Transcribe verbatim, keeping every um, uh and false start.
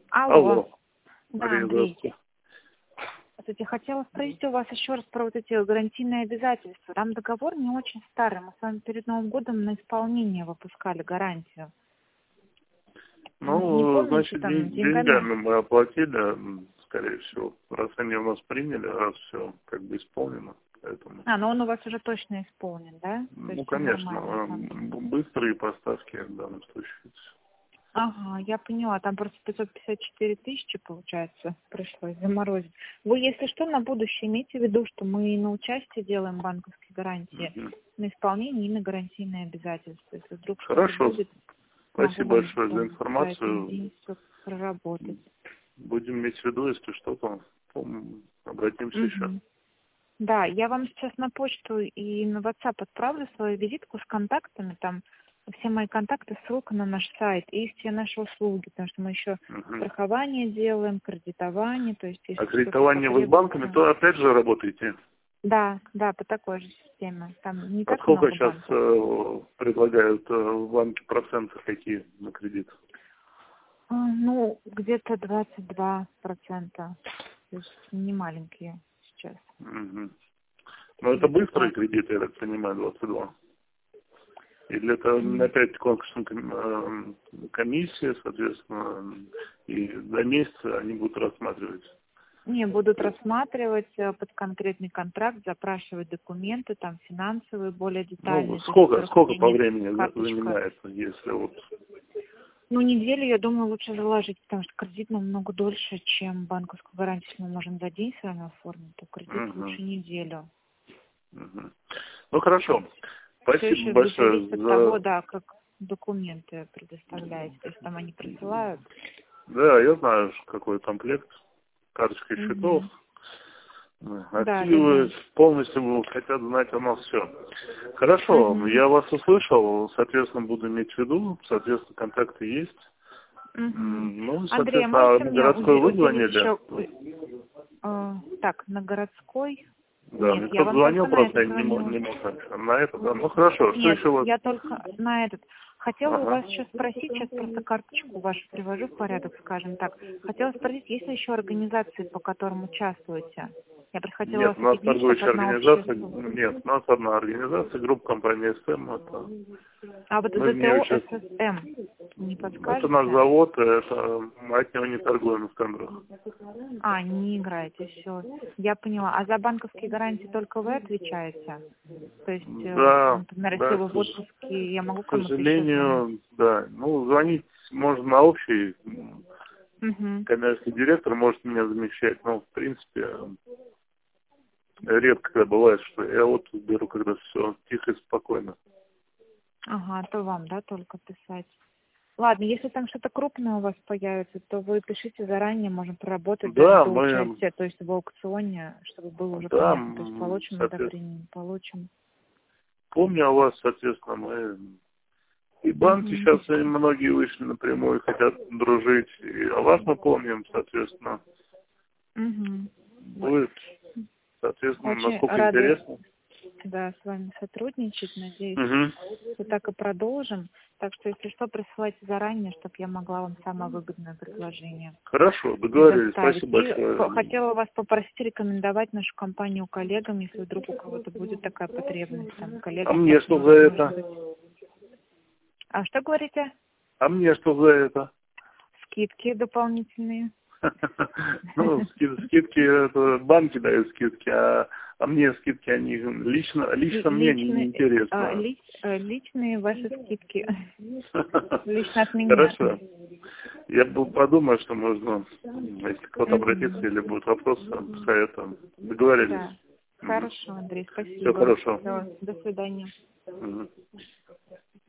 Алло. Алло. Да, Мария, Андрей. здравствуйте. Кстати, хотела спросить у вас еще раз про вот эти гарантийные обязательства. Там договор не очень старый. Мы с вами перед Новым годом на исполнение выпускали гарантию. Не Ну, помните, значит, там, ден- деньгами? деньгами мы оплатили, м, скорее всего, раз они у нас приняли, раз все как бы исполнено. Поэтому, А, ну он у вас уже точно исполнен, да? То ну, есть всё конечно, нормально там. м, б- быстрые поставки в данном случае. Ага, я поняла. Там просто пятьсот пятьдесят четыре тысячи, получается, пришлось заморозить. Вы, если что, на будущее имейте в виду, что мы и на участие делаем банковские гарантии, Мгм. на исполнение и на гарантийные обязательства. Если вдруг что-то Хорошо. будет, могу Спасибо вам большое за потом за один информацию. день все проработать. Будем иметь в виду, если что-то, пом- обратимся еще. Мгм. Да, я вам сейчас на почту и на WhatsApp отправлю свою визитку с контактами, там все мои контакты, ссылка на наш сайт и все наши услуги, потому что мы еще Мгм. страхование делаем, кредитование, то есть если А что-то кредитование вы с банками, потребуется. то опять же работаете. Да, да, по такой же системе. Там не А так сколько много сейчас банков. э, предлагают э, в банке проценты какие на кредит? А, Ну, где-то двадцать два процента, то есть не маленькие сейчас. Мгм. Ну, это Где-то быстрые так. кредиты, я так понимаю, двадцать два. Или это м, М. опять конкурсная ком- э, комиссия, соответственно, и до месяца они будут рассматривать. Не, будут То есть, рассматривать э, под конкретный контракт, запрашивать документы, там финансовые, более ну, детальные, то есть сколько, сколько по прохождение времени за- карточка. занимается, если вот... Ну, неделю, я думаю, лучше заложить, потому что кредит намного дольше, чем банковскую гарантию. Если мы можем за день с вами оформить, то кредит Мгм, лучше неделю. мгм. Ну, хорошо. Все Спасибо еще будет большое зависеть от того, за... да, как документы предоставляете. То есть там они присылают. Да, я знаю, какой комплект, карточка счетов, Угу. э, Да, да, да. активы, полностью хотят знать о нас все. Хорошо, Угу. я вас услышал, соответственно, буду иметь в виду, соответственно, контакты есть. Угу. М, Ну, Андрей, а соответственно, а можете на мне городской уде- вы уделить звонили? еще... э, так, на городской? Да, Нет, мне я кто-то вам звонил, только на просто этот я не мог, звонила. не мог написать. На это, да. Ну, хорошо, что Нет, еще у вас? я только на этот. Хотела у Ага. вас еще спросить, сейчас просто карточку вашу привожу в порядок, скажем так. Хотела спросить, есть ли еще организации, по которым участвуете? Я просто хотела Нет, вас у нас объединить, как торгующая одна организация, общество. нет, у нас одна организация, группа компании СМ, это, А вот мы в ней ЗТО участвуем. ССМ, не Это наш подскажете? завод, это, мы от него не торгуем в тендерах. А, не играете, все. Я поняла. А за банковские гарантии только вы отвечаете? То есть, э, Да, например, если да, вы к в сож- отпуске, я могу к кому-то еще звонить? сожалению, да. Ну, звонить можно на общий, м, Угу. коммерческий директор может меня замещать, но, в принципе, редко когда бывает, что я вот беру, когда все тихо и спокойно. Ага, то вам, да, только писать. Ладно, если там что-то крупное у вас появится, то вы пишите заранее, можем проработать даже Да, до мы, участия, то есть в аукционе, чтобы было уже да, понятно, то есть м, получим соответственно, одобрение, не получим. помню о вас, соответственно, мы и банки Угу. сейчас и многие вышли напрямую, хотят дружить, и о вас мы помним, соответственно, Угу. будет, соответственно, Очень насколько рады, интересно. да, с вами сотрудничать, надеюсь, Угу. что так и продолжим. Так что, если что, присылайте заранее, чтобы я могла вам самое выгодное предложение Хорошо, договорились, предоставить. спасибо И п- большое. хотела вас попросить рекомендовать нашу компанию коллегам, если вдруг у кого-то будет такая потребность, там, А коллега, мне что за партнер, может это? быть. А что говорите? А мне что за это? Скидки дополнительные. Ну, ски- скидки, это банки дают скидки, а, а мне скидки, они лично, лично мне не, не Личные, а, интересно. ли- э, личные ваши скидки. Лично от меня. Хорошо. Я был подумаю, что можно, если кто-то обратится Мгм. или будут вопросы, советом. Договорились. Да. Хорошо, Андрей, Всего спасибо. хорошего. Всё, до свидания. Мгм.